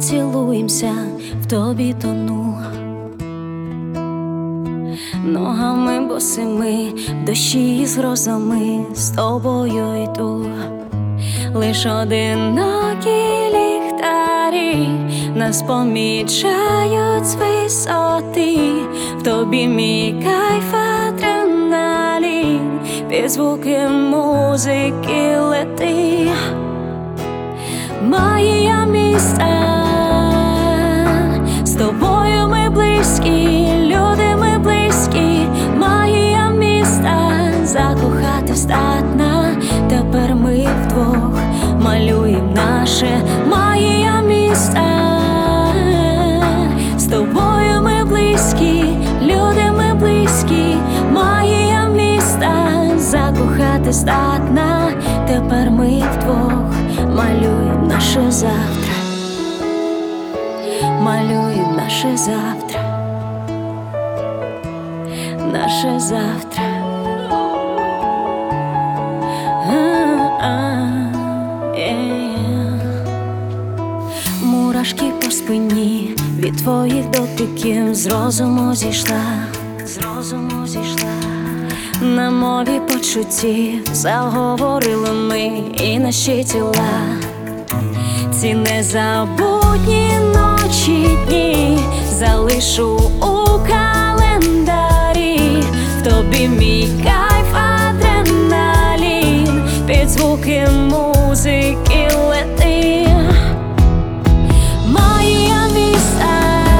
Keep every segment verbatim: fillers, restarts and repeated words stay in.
поцілуємося, в тобі тону. Ногами босими, в дощі з грозами, з тобою йду. Лиш одинокі ліхтарі нас помічають з висоти. В тобі мій кайф, адреналін, під звуки музики лети. Магія міста, з тобою ми близькі, люди ми близькі. Магія міста, закохати здатна, тепер ми вдвох малюєм наше. Магія міста, з тобою ми близькі, люди ми близькі. Магія міста, закохати здатна, тепер ми вдвох малюєм наше завтра, малюєм наше завтра, наше завтра. Мурашки по спині від твоїх дотиків, з розуму зійшла, з розуму зійшла. На мові почуттів заговорили ми і наші тіла. Ці незабутні ночі, дні залишу у календарі. В тобі мій кайф, адреналін, під звуки музики лети. Магія міста,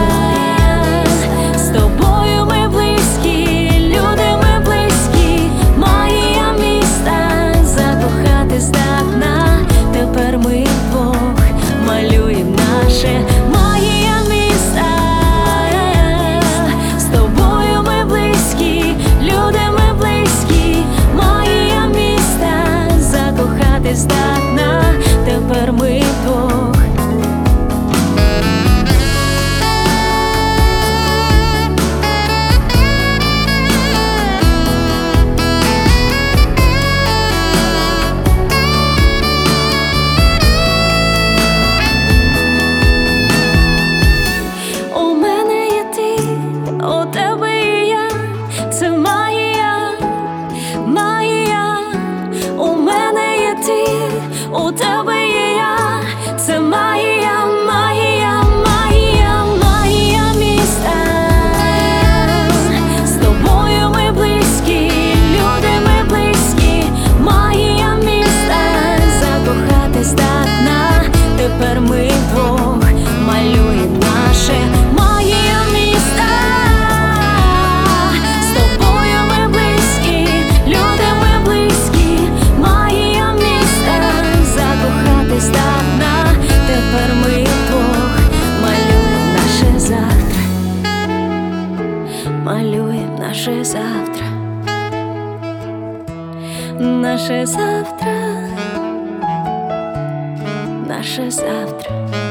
з тобою ми близькі, люди ми близькі. Магія міста, закохати здатна, тепер ми вдвох малюєм наше. Магія міста, з тобою ми близькі, люди ми близькі. Магія міста, закохати здатна, тепер ми вдвох. У тебе є я, це магія, магія, магія, магія міста. З тобою ми близькі, люди ми близькі. Магія міста, закохати здатна, тепер ми вдвох малюєм наше. Магія міста, з тобою ми близькі, люди ми близькі. Магія міста, закохати здатна, тепер ми вдвох малюєм наше завтра, малюєм наше завтра, наше завтра, наше завтра.